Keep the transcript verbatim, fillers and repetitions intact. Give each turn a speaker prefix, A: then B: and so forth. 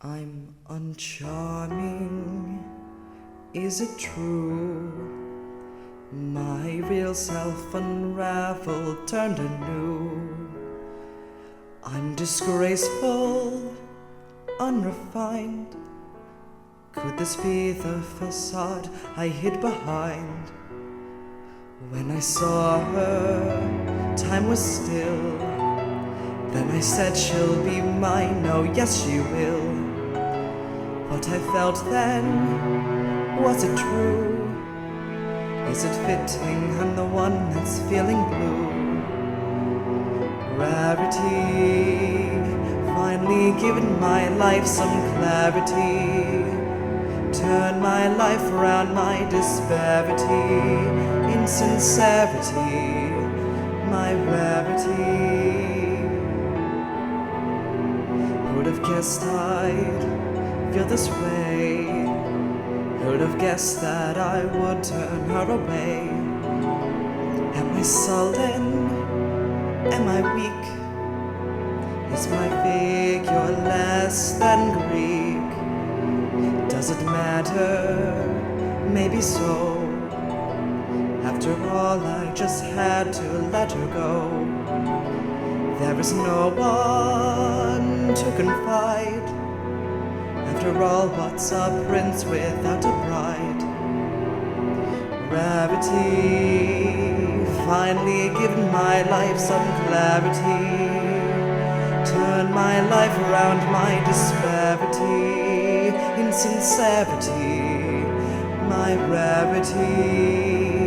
A: I'm uncharming, is it true? My real self unraveled, turned anew. I'm disgraceful, unrefined. Could this be the facade I hid behind? When I saw her, time was still. Then I said she'll be mine, oh yes she will. What I felt then, was it true? Is it fitting I'm the one that's feeling blue? Rarity, finally given my life some clarity. Turn my life around, my disparity, insincerity, my rarity. Who'd have guessed I'd feel this way? Who'd have guessed that I would turn her away? Am I sullen? Am I weak? Is my figure less than Greek? Does it matter? Maybe so. After all, I just had to let her go. There is no one to confide. After all, what's a prince without a bride? Rarity, finally given my life some clarity. Turn my life around, my disparity, insincerity, my rarity.